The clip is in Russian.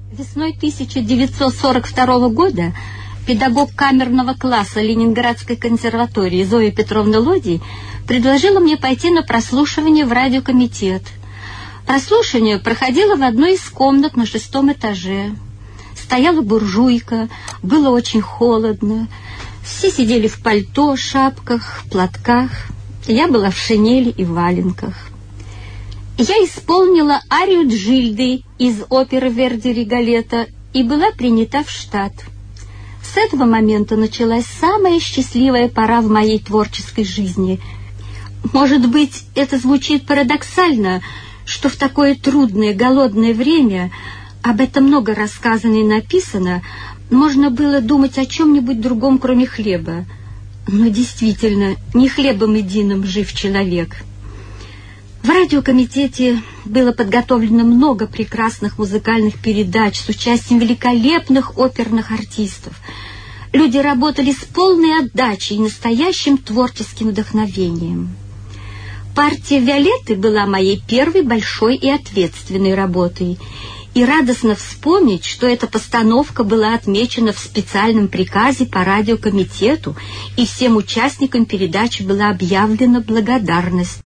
Весной 1942 года педагог камерного класса Ленинградской консерватории Зоя Петровна Лодий предложила мне пойти на прослушивание в радиокомитет. Прослушивание проходило в одной из комнат на 6-м этаже. Стояла буржуйка, было очень холодно. Все сидели в пальто, шапках, платках. Я была в шинели и валенках. Я исполнила арию Джильды из оперы Верди «Риголетто» и была принята в штат. С этого момента началась самая счастливая пора в моей творческой жизни. Может быть, это звучит парадоксально, что в такое трудное, голодное время, об этом много рассказано и написано, можно было думать о чем-нибудь другом, кроме хлеба. Но действительно, не хлебом единым жив человек. В радиокомитете было подготовлено много прекрасных музыкальных передач с участием великолепных оперных артистов. Люди работали с полной отдачей и настоящим творческим вдохновением. Партия Виолетты была моей первой большой и ответственной работой. И радостно вспомнить, что эта постановка была отмечена в специальном приказе по радиокомитету, и всем участникам передачи была объявлена благодарность.